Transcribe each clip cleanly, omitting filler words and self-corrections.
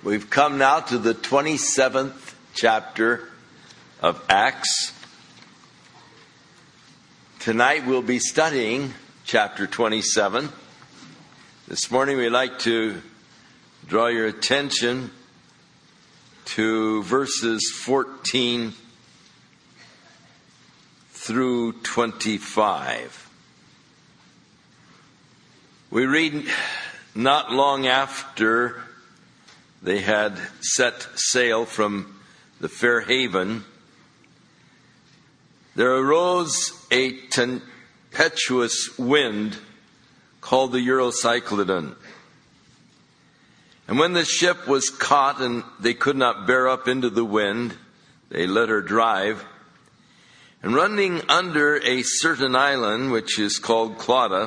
We've come now to the 27th chapter of Acts. Tonight we'll be studying chapter 27. This morning we'd like to draw your attention to verses 14 through 25. We read, not long after they had set sail from the Fair Haven, there arose a tempestuous wind called the Eurocyclodon. And when the ship was caught and they could not bear up into the wind, they let her drive. And running under a certain island, which is called Clauda,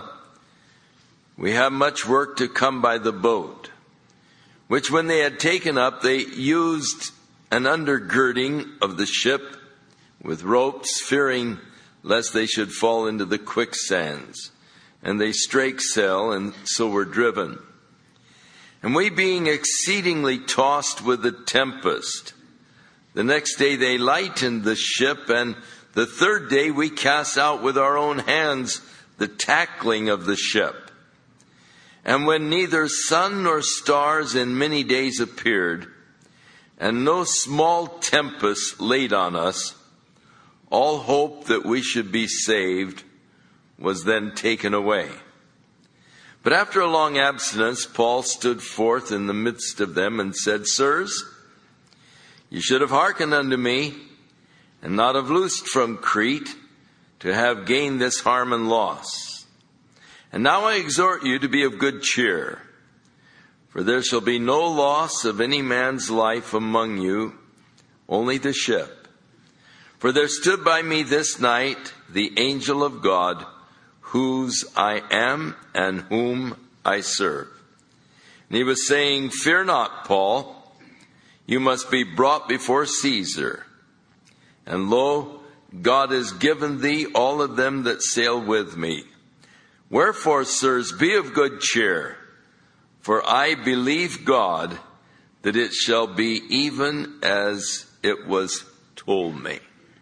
we have much work to come by the boat, which when they had taken up, they used an undergirding of the ship with ropes, fearing lest they should fall into the quicksands. And they strake sail, and so were driven. And we being exceedingly tossed with the tempest, the next day they lightened the ship, and the third day we cast out with our own hands the tackling of the ship. And when neither sun nor stars in many days appeared, and no small tempest laid on us, all hope that we should be saved was then taken away. But after a long abstinence, Paul stood forth in the midst of them and said, Sirs, you should have hearkened unto me, and not have loosed from Crete, to have gained this harm and loss. And now I exhort you to be of good cheer, for there shall be no loss of any man's life among you, only the ship. For there stood by me this night the angel of God, whose I am and whom I serve. And he was saying, Fear not, Paul, you must be brought before Caesar. And lo, God has given thee all of them that sail with me. Wherefore, sirs, be of good cheer, for I believe God that it shall be even as it was told me.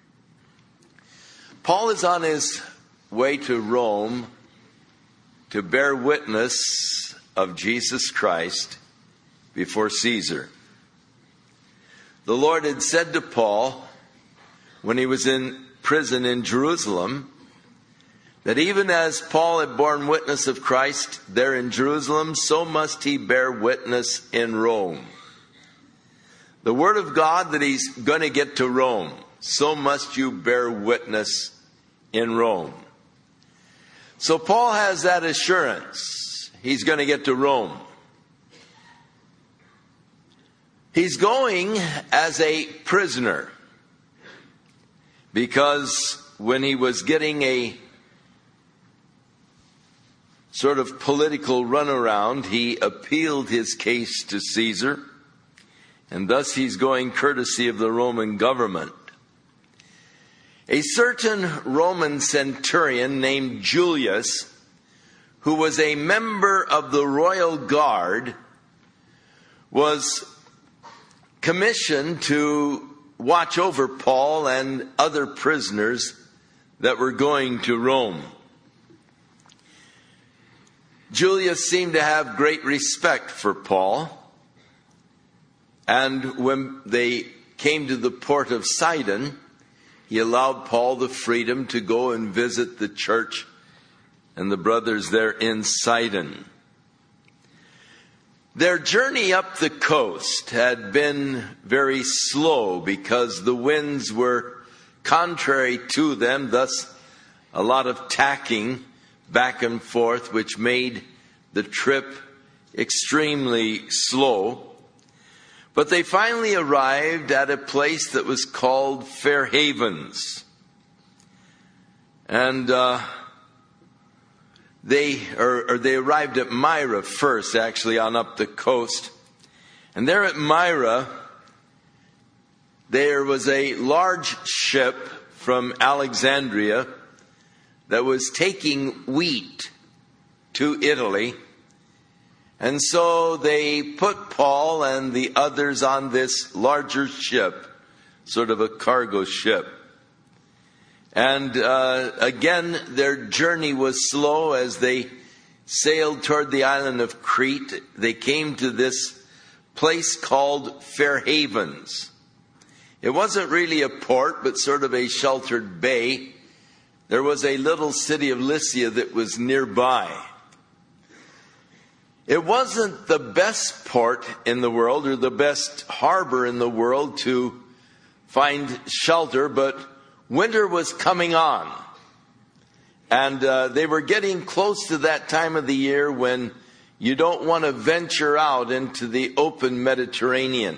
Paul is on his way to Rome to bear witness of Jesus Christ before Caesar. The Lord had said to Paul, when he was in prison in Jerusalem, that even as Paul had borne witness of Christ there in Jerusalem, so must he bear witness in Rome. The word of God that he's going to get to Rome, so must you bear witness in Rome. So Paul has that assurance. He's going to get to Rome. He's going as a prisoner, because when he was getting a sort of political runaround, he appealed his case to Caesar, and thus he's going courtesy of the Roman government. A certain Roman centurion named Julius, who was a member of the royal guard, was commissioned to watch over Paul and other prisoners that were going to Rome. Julius seemed to have great respect for Paul, and when they came to the port of Sidon, he allowed Paul the freedom to go and visit the church and the brothers there in Sidon. Their journey up the coast had been very slow because the winds were contrary to them, thus a lot of tacking back and forth, which made the trip extremely slow. But they finally arrived at a place that was called Fair Havens. And they arrived at Myra first, actually, on up the coast. And there at Myra, there was a large ship from Alexandria that was taking wheat to Italy. And so they put Paul and the others on this larger ship, sort of a cargo ship. And again, their journey was slow as they sailed toward the island of Crete. They came to this place called Fair Havens. It wasn't really a port, but sort of a sheltered bay. There was a little city of Lycia that was nearby. It wasn't the best port in the world or the best harbor in the world to find shelter, but winter was coming on. And they were getting close to that time of the year when you don't want to venture out into the open Mediterranean.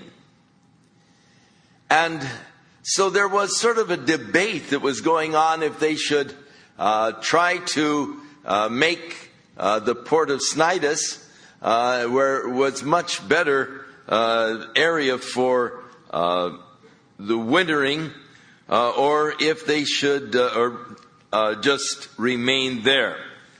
And so there was sort of a debate that was going on if they should try to make the port of Cnidus, where it was much better area for the wintering, or if they should just remain there.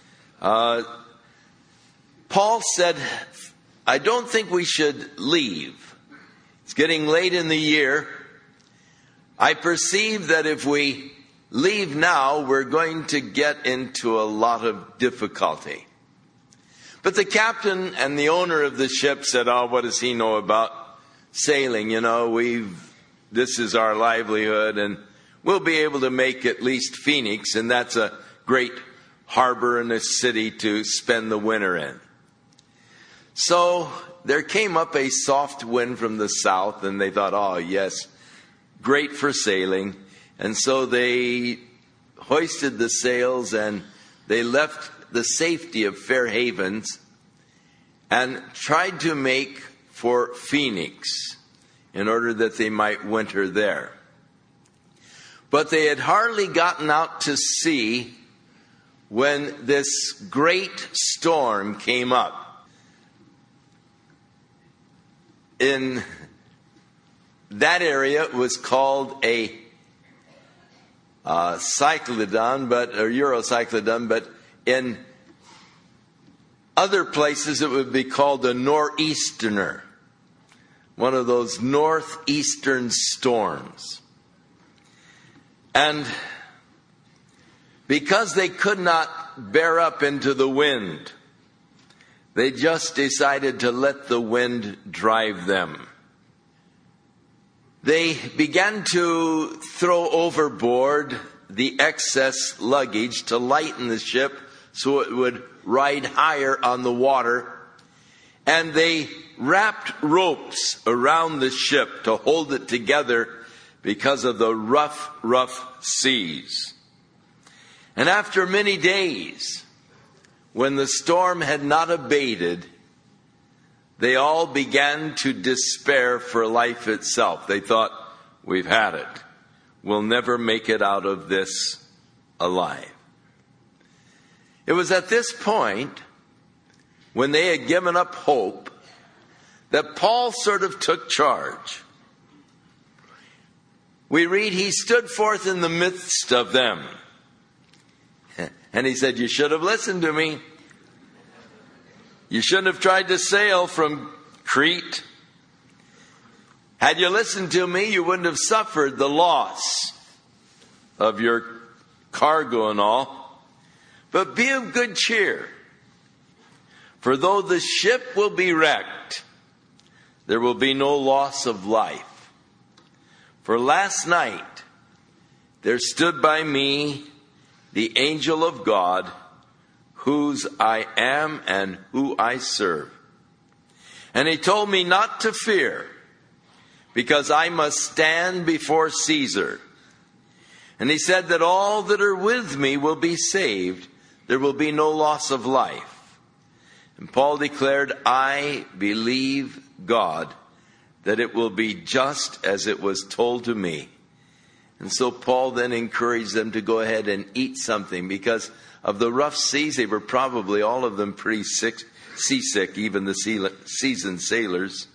Paul said, I don't think we should leave. It's getting late in the year. I perceive that if we leave now, we're going to get into a lot of difficulty. But the captain and the owner of the ship said, oh, what does he know about sailing? You know, this is our livelihood, and we'll be able to make at least Phoenix, and that's a great harbor and a city to spend the winter in. So there came up a soft wind from the south, and they thought, oh, yes, great for sailing. And so they hoisted the sails and they left the safety of Fair Havens and tried to make for Phoenix in order that they might winter there. But they had hardly gotten out to sea when this great storm came up. In that area, it was called a cyclodon, or Eurocyclodon, but in other places it would be called a nor'easterner, one of those northeastern storms. And because they could not bear up into the wind, they just decided to let the wind drive them. They began to throw overboard the excess luggage to lighten the ship so it would ride higher on the water. And they wrapped ropes around the ship to hold it together because of the rough seas. And after many days, when the storm had not abated, they all began to despair for life itself. They thought, we've had it. We'll never make it out of this alive. It was at this point, when they had given up hope, that Paul sort of took charge. We read, he stood forth in the midst of them. And he said, you should have listened to me. You shouldn't have tried to sail from Crete. Had you listened to me, you wouldn't have suffered the loss of your cargo and all. But be of good cheer. For though the ship will be wrecked, there will be no loss of life. For last night there stood by me the angel of God, whose I am and who I serve. And he told me not to fear, because I must stand before Caesar. And he said that all that are with me will be saved. There will be no loss of life. And Paul declared, I believe God, that it will be just as it was told to me. And so Paul then encouraged them to go ahead and eat something, because of the rough seas, they were probably all of them pretty seasick, even the seasoned sailors.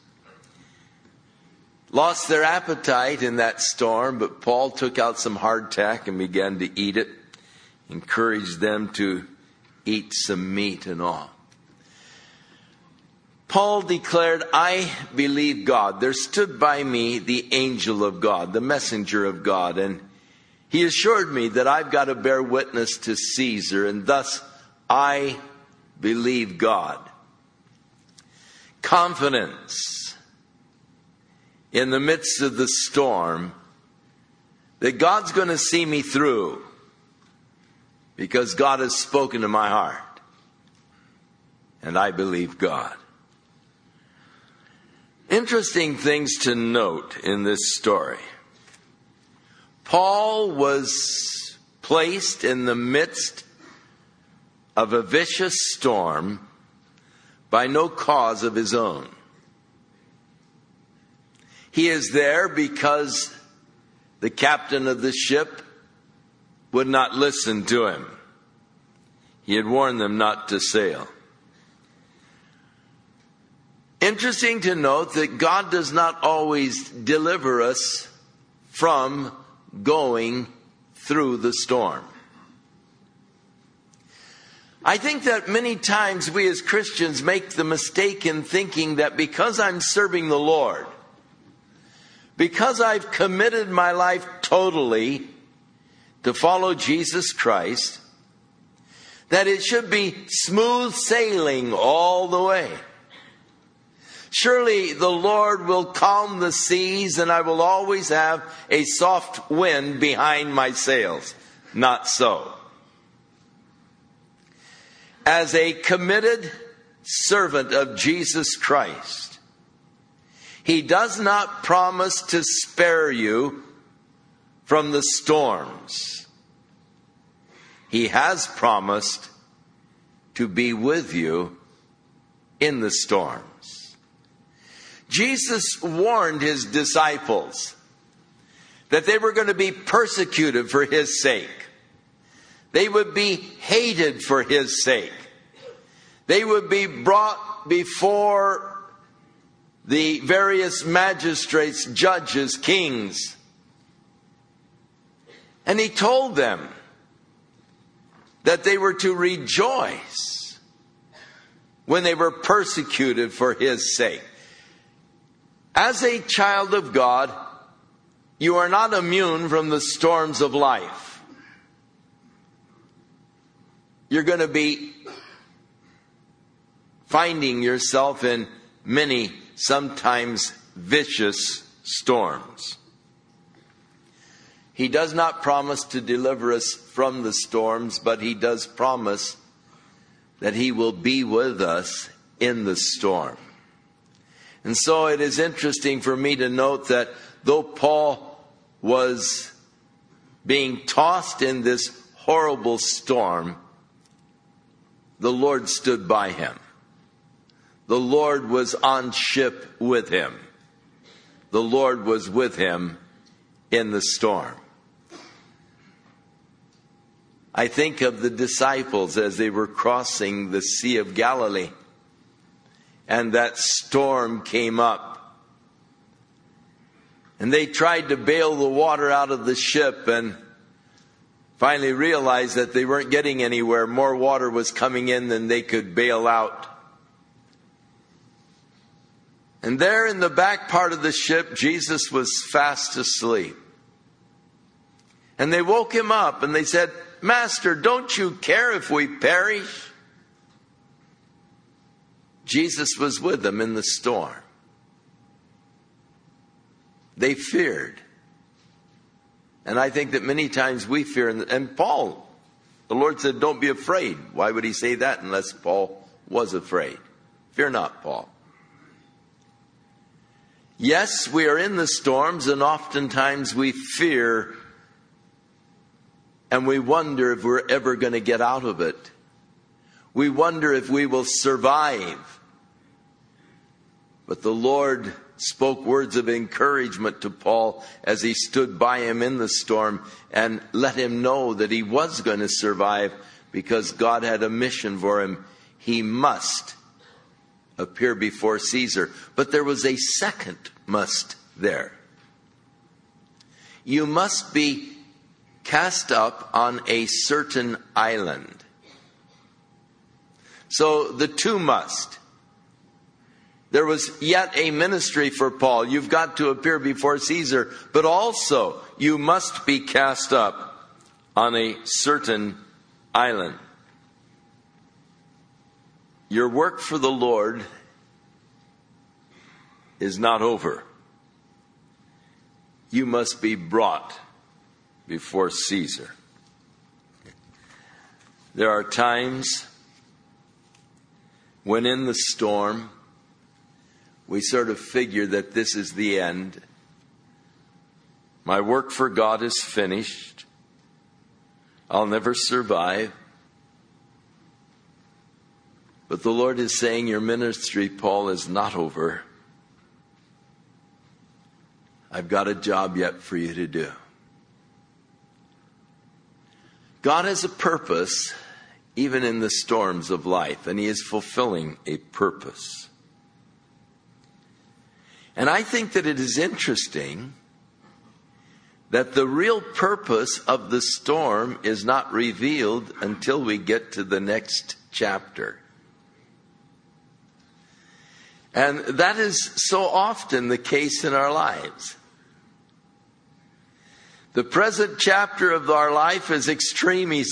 Lost their appetite in that storm, but Paul took out some hardtack and began to eat it. Encouraged them to eat some meat and all. Paul declared, I believe God. There stood by me the angel of God, the messenger of God, and he assured me that I've got to bear witness to Caesar, and thus I believe God. Confidence in the midst of the storm that God's going to see me through because God has spoken to my heart, and I believe God. Interesting things to note in this story. Paul was placed in the midst of a vicious storm by no cause of his own. He is there because the captain of the ship would not listen to him. He had warned them not to sail. Interesting to note that God does not always deliver us from going through the storm. I think that many times we as Christians make the mistake in thinking that because I'm serving the Lord, because I've committed my life totally to follow Jesus Christ, that it should be smooth sailing all the way. Surely the Lord will calm the seas and I will always have a soft wind behind my sails. Not so. As a committed servant of Jesus Christ, He does not promise to spare you from the storms. He has promised to be with you in the storms. Jesus warned His disciples that they were going to be persecuted for His sake. They would be hated for His sake. They would be brought before the various magistrates, judges, kings. And He told them that they were to rejoice when they were persecuted for His sake. As a child of God, you are not immune from the storms of life. You're going to be finding yourself in many, sometimes vicious storms. He does not promise to deliver us from the storms, but He does promise that He will be with us in the storm. And so it is interesting for me to note that though Paul was being tossed in this horrible storm, the Lord stood by him. The Lord was on ship with him. The Lord was with him in the storm. I think of the disciples as they were crossing the Sea of Galilee, and that storm came up. And they tried to bail the water out of the ship and finally realized that they weren't getting anywhere. More water was coming in than they could bail out. And there in the back part of the ship, Jesus was fast asleep. And they woke him up and they said, "Master, don't you care if we perish?" Jesus was with them in the storm. They feared. And I think that many times we fear. And Paul, the Lord said, "Don't be afraid." Why would He say that unless Paul was afraid? Fear not, Paul. Yes, we are in the storms, and oftentimes we fear and we wonder if we're ever going to get out of it. We wonder if we will survive. But the Lord spoke words of encouragement to Paul as he stood by him in the storm and let him know that he was going to survive because God had a mission for him. He must appear before Caesar. But there was a second must there. You must be cast up on a certain island. So the two must. there was yet a ministry for Paul. You've got to appear before Caesar, but also you must be cast up on a certain island. Your work for the Lord is not over. You must be brought before Caesar. There are times when in the storm, we sort of figure that this is the end. My work for God is finished. I'll never survive. But the Lord is saying, your ministry, Paul, is not over. I've got a job yet for you to do. God has a purpose, even in the storms of life, and He is fulfilling a purpose. And I think that it is interesting that the real purpose of the storm is not revealed until we get to the next chapter. And that is so often the case in our lives. The present chapter of our life is extremely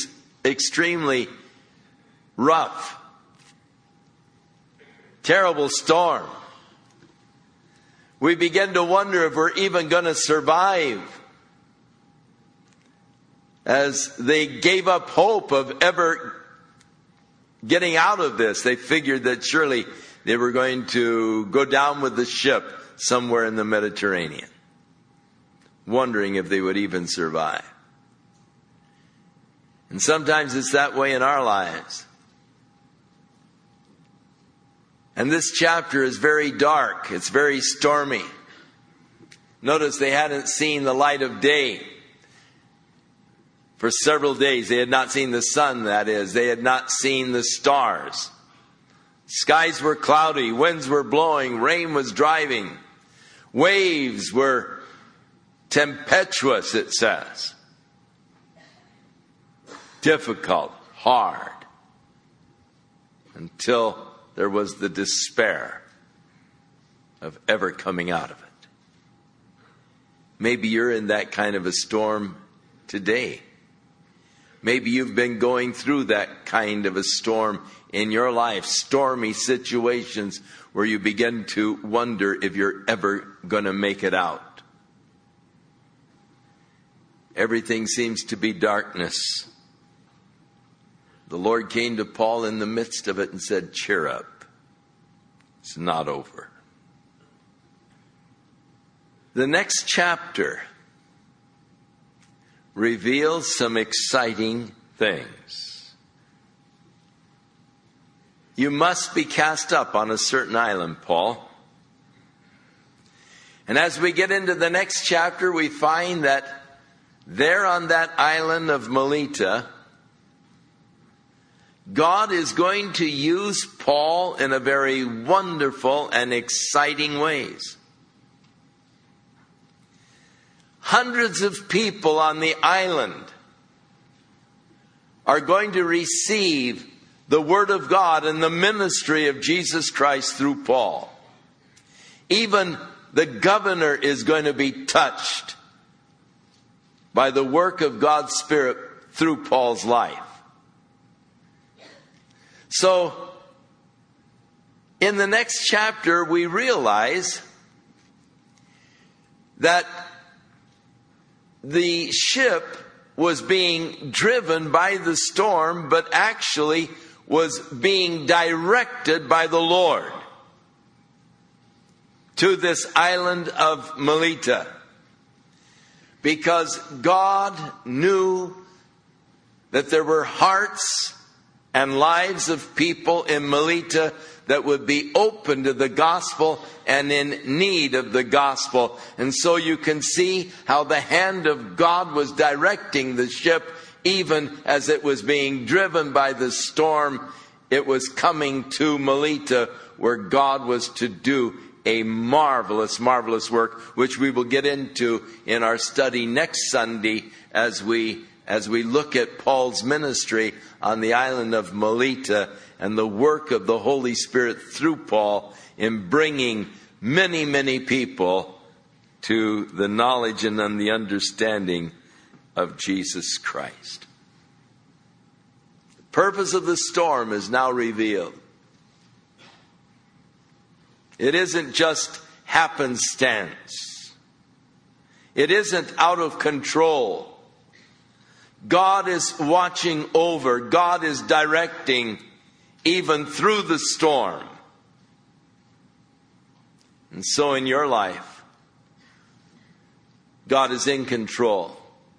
rough. Terrible storm. We begin to wonder if we're even going to survive. As they gave up hope of ever getting out of this, they figured that surely they were going to go down with the ship somewhere in the Mediterranean, wondering if they would even survive. And sometimes it's that way in our lives. And this chapter is very dark. It's very stormy. Notice they hadn't seen the light of day for several days. They had not seen the sun, that is. They had not seen the stars. Skies were cloudy. Winds were blowing. Rain was driving. Waves were tempestuous, it says. Difficult, hard. Until there was the despair of ever coming out of it. Maybe you're in that kind of a storm today. Maybe you've been going through that kind of a storm in your life. Stormy situations where you begin to wonder if you're ever going to make it out. Everything seems to be darkness. The Lord came to Paul in the midst of it and said, cheer up. It's not over. The next chapter reveals some exciting things. You must be cast up on a certain island, Paul. And as we get into the next chapter, we find that there on that island of Melita, God is going to use Paul in a very wonderful and exciting ways. Hundreds of people on the island are going to receive the Word of God and the ministry of Jesus Christ through Paul. Even the governor is going to be touched by the work of God's Spirit through Paul's life. So, in the next chapter, we realize that the ship was being driven by the storm, but actually was being directed by the Lord to this island of Melita. Because God knew that there were hearts and lives of people in Melita that would be open to the gospel and in need of the gospel. And so you can see how the hand of God was directing the ship, even as it was being driven by the storm. It was coming to Melita, where God was to do a marvelous, marvelous work, which we will get into in our study next Sunday as we look at Paul's ministry on the island of Melita and the work of the Holy Spirit through Paul in bringing many, many people to the knowledge and the understanding of Jesus Christ. The purpose of the storm is now revealed. It isn't just happenstance. It isn't out of control. God is watching over. God is directing even through the storm. And so in your life, God is in control.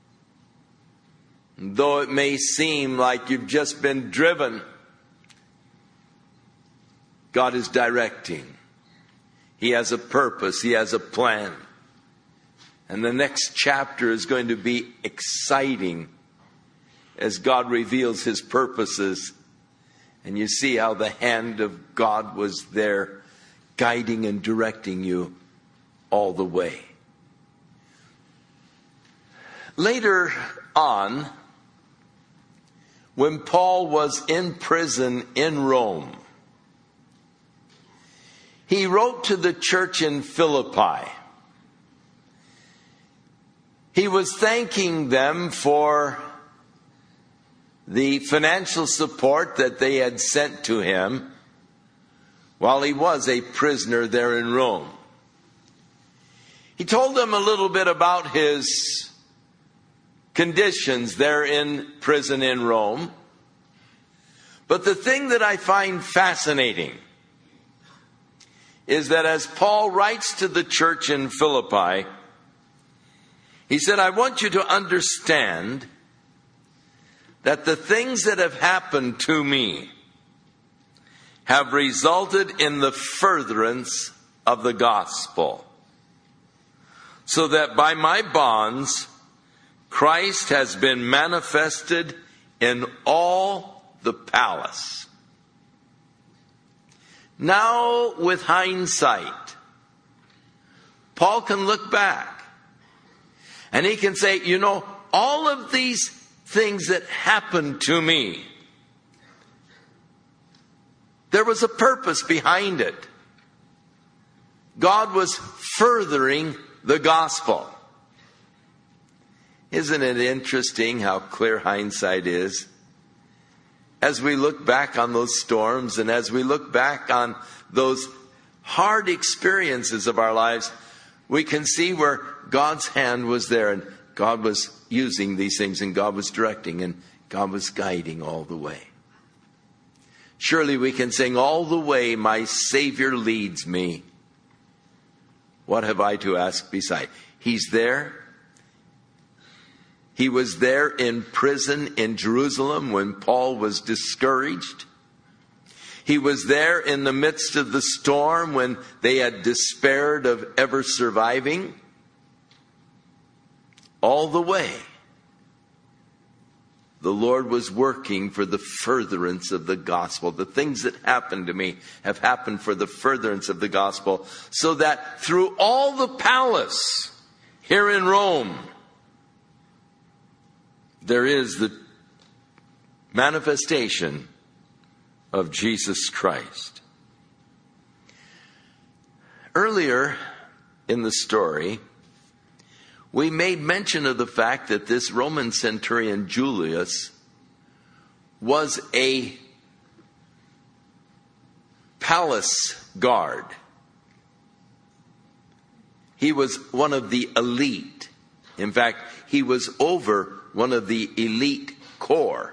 And though it may seem like you've just been driven, God is directing. He has a purpose. He has a plan. And the next chapter is going to be exciting as God reveals His purposes. And you see how the hand of God was there guiding and directing you all the way. Later on, when Paul was in prison in Rome, he wrote to the church in Philippi. He was thanking them for the financial support that they had sent to him while he was a prisoner there in Rome. He told them a little bit about his conditions there in prison in Rome. But the thing that I find fascinating is that as Paul writes to the church in Philippi, he said, I want you to understand that the things that have happened to me have resulted in the furtherance of the gospel, so that by my bonds, Christ has been manifested in all the palace. Now, with hindsight, Paul can look back and he can say, you know, all of these things that happened to me, there was a purpose behind it. God was furthering the gospel. Isn't it interesting how clear hindsight is? As we look back on those storms and as we look back on those hard experiences of our lives, we can see where God's hand was there and God was using these things and God was directing and God was guiding all the way. Surely we can sing, all the way my Savior leads me. What have I to ask beside? He's there. He was there in prison in Jerusalem when Paul was discouraged. He was there in the midst of the storm when they had despaired of ever surviving. All the way, the Lord was working for the furtherance of the gospel. The things that happened to me have happened for the furtherance of the gospel, so that through all the palace here in Rome, there is the manifestation of Jesus Christ. Earlier in the story, we made mention of the fact that this Roman centurion Julius was a palace guard. He was one of the elite. In fact, he was over one of the elite corps.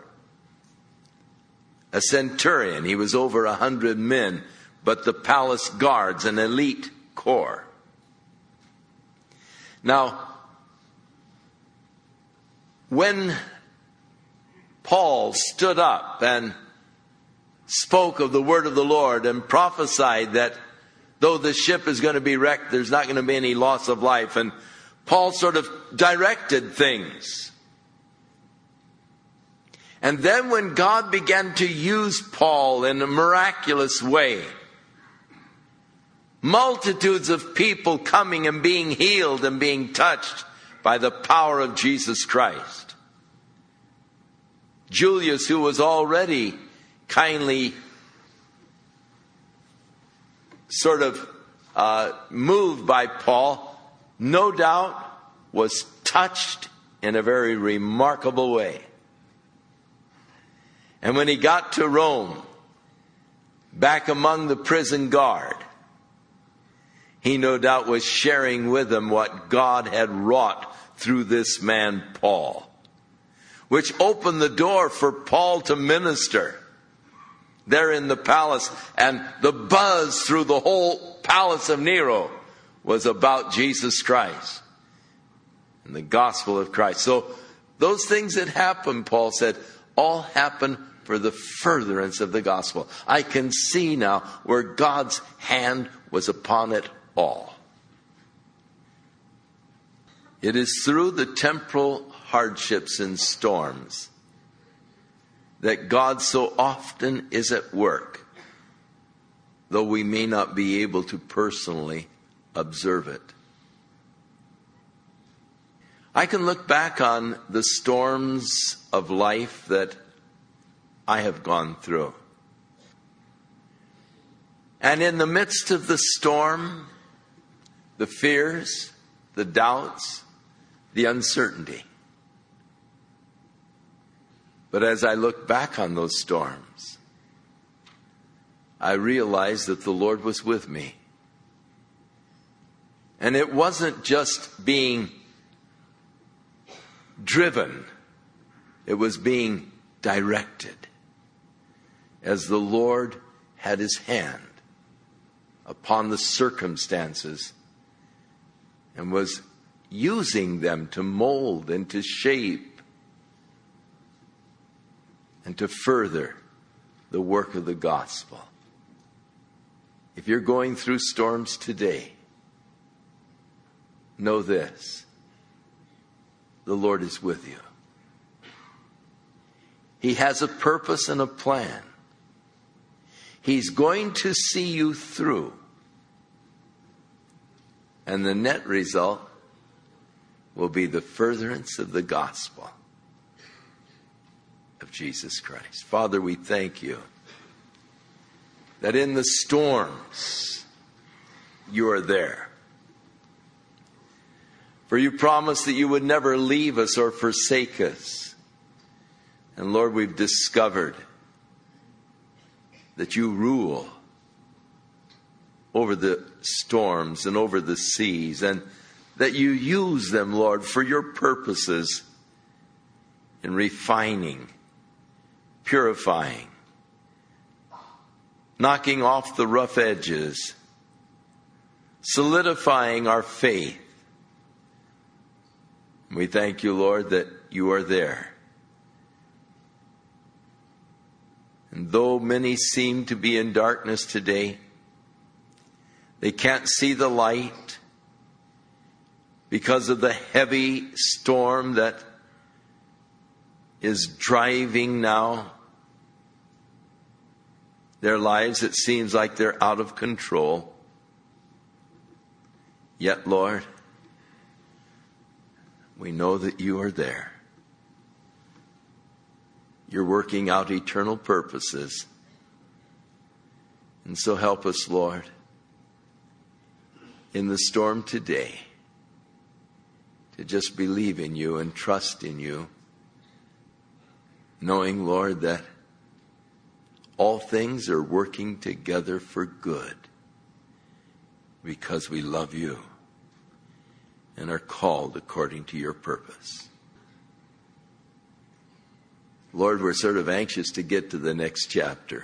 A centurion, he was over 100 men, but the palace guards, an elite corps. Now, when Paul stood up and spoke of the word of the Lord and prophesied that though the ship is going to be wrecked, there's not going to be any loss of life, and Paul sort of directed things. And then when God began to use Paul in a miraculous way, multitudes of people coming and being healed and being touched by the power of Jesus Christ. Julius, who was already kindly sort of moved by Paul, no doubt was touched in a very remarkable way. And when he got to Rome, back among the prison guard, he no doubt was sharing with them what God had wrought through this man Paul, which opened the door for Paul to minister there in the palace. And the buzz through the whole palace of Nero was about Jesus Christ and the gospel of Christ. So those things that happened, Paul said, all happened for the furtherance of the gospel. I can see now where God's hand was upon it all. It is through the temporal hardships and storms that God so often is at work, though we may not be able to personally observe it. I can look back on the storms of life that I have gone through. And in the midst of the storm, the fears, the doubts, the uncertainty. But as I look back on those storms, I realized that the Lord was with me. And it wasn't just being driven, it was being directed, as the Lord had his hand upon the circumstances and was using them to mold and to shape and to further the work of the gospel. If you're going through storms today, know this: the Lord is with you. He has a purpose and a plan. He's going to see you through. And the net result will be the furtherance of the gospel of Jesus Christ. Father, we thank you that in the storms you are there. For you promised that you would never leave us or forsake us. And Lord, we've discovered that you rule over the storms and over the seas, and that you use them, Lord, for your purposes in refining, purifying, knocking off the rough edges, solidifying our faith. We thank you, Lord, that you are there. And though many seem to be in darkness today, they can't see the light because of the heavy storm that is driving now their lives. It seems like they're out of control. Yet, Lord, we know that you are there. You're working out eternal purposes. And so help us, Lord, in the storm today, to just believe in you and trust in you, knowing, Lord, that all things are working together for good because we love you and are called according to your purpose. Lord, we're sort of anxious to get to the next chapter.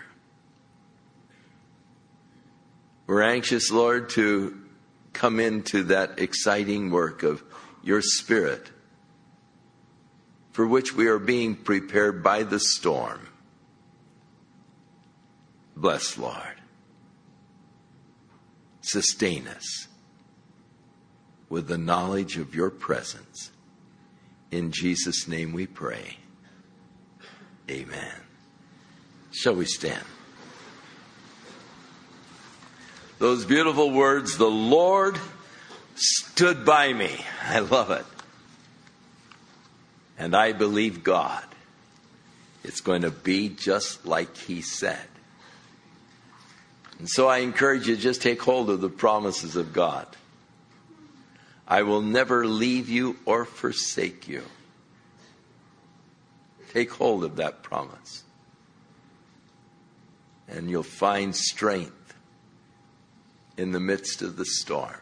We're anxious, Lord, to come into that exciting work of your Spirit, for which we are being prepared by the storm. Bless, Lord. Sustain us with the knowledge of your presence. In Jesus' name we pray. Amen. Shall we stand? Those beautiful words, the Lord stood by me. I love it. And I believe God. It's going to be just like he said. And so I encourage you, just take hold of the promises of God. I will never leave you or forsake you. Take hold of that promise. And you'll find strength in the midst of the storm.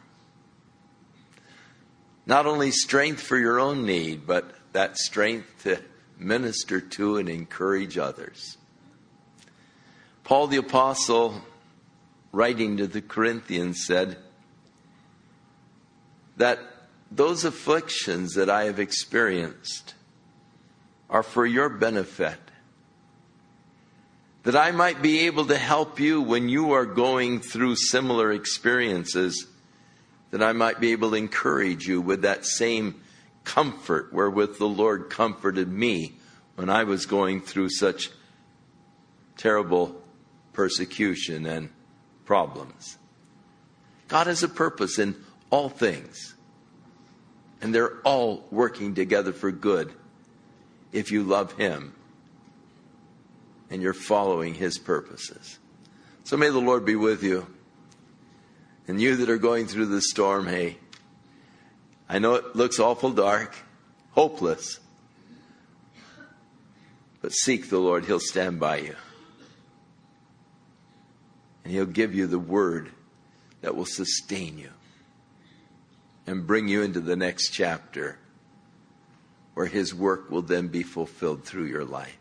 Not only strength for your own need, but that strength to minister to and encourage others. Paul the Apostle, writing to the Corinthians, said that those afflictions that I have experienced are for your benefit, that I might be able to help you when you are going through similar experiences, that I might be able to encourage you with that same comfort wherewith the Lord comforted me when I was going through such terrible persecution and problems. God has a purpose in all things, and they're all working together for good if you love Him and you're following His purposes. So may the Lord be with you. And you that are going through the storm, hey, I know it looks awful dark, hopeless, but seek the Lord. He'll stand by you. And He'll give you the word that will sustain you and bring you into the next chapter where His work will then be fulfilled through your life.